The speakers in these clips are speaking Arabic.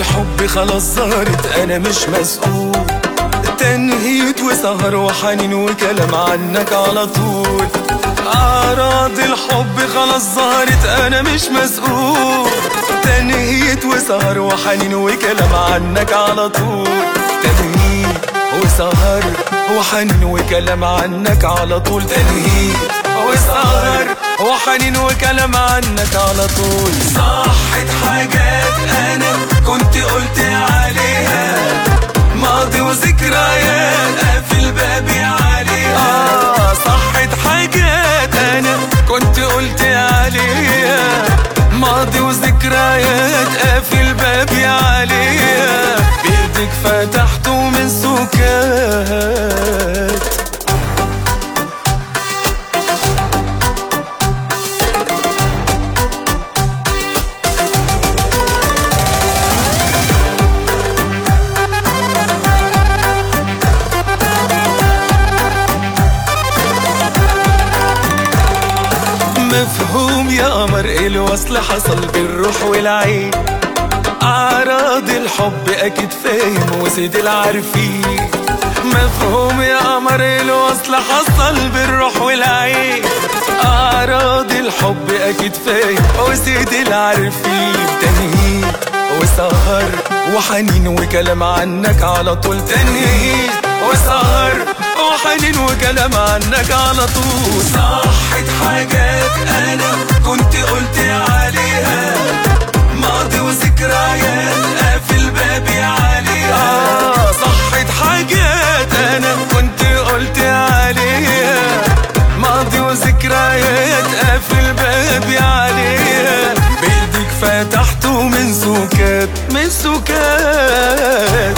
الحب خلاص ظهرت انا مش مسؤول، تنهيد وسهر وحنين وكلام عنك على طول. أعراض الحب خلاص ظهرت أنا مش مسؤول، تنهيد وسهر وحنين وكلام عنك على طول. تنهيد وسهر وحنين وكلام عنك على طول. تنهيد وسهر وحنين وكلام عنك على طول. صحت حاجات أنا كنت قلت عليها، ماضي وذكريات قافل بابي عليها. صحت حاجات انا كنت قلت عليها، ماضي وذكريات قافل بابي عليها. بإيدك فتحته من سكات. مفهوم يا قمر الوصل حصل بالروح والعين، أعراض الحب أكيد فاهم وسيد العارفين. مفهوم يا قمر الوصل حصل بالروح والعين، أعراض الحب أكيد فاهم وسيد العارفين. تنهيد وسهر وحنين وكلام عنك على طول. تنهيد وسهر وحنين وكلام عنك على طول. صحت حاجات انا كنت قلت عليها، ماضي وذكريات قافل بابي عليها. صحت حاجات انا كنت قلت عليها، ماضي وذكريات قافل بابي عليها. بإيدك فتحته من سكات من سكات.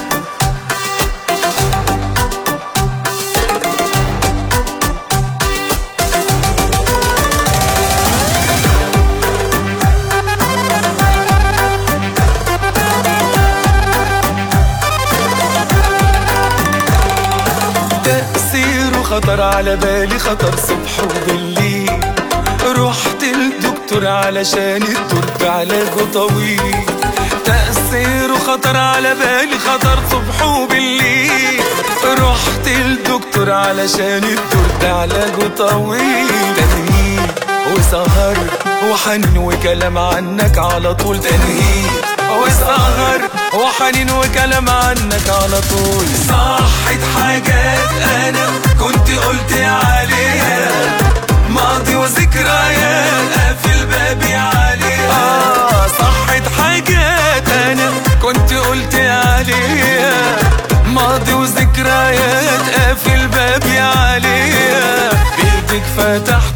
تأثيره خطر على بالي، خطر صبح وبالليل. رحت للدكتور علشان الدور بعلاجه طويل. تأثيره خطر على بالي، خطر صبح وبالليل. رحت للدكتور علشان الدور بعلاجه طويل. تنهيد وسهر وحنين وكلام عنك على طول. تنهيد وسهر وحنين وكلام عنك على طول. صحت حاجات انا كنت قلت عليها، ماضي وذكريات قافل بابي عليها. صحت حاجات انا كنت قلت عليها، ماضي وذكريات قافل بابي عليها. بإيدك فتح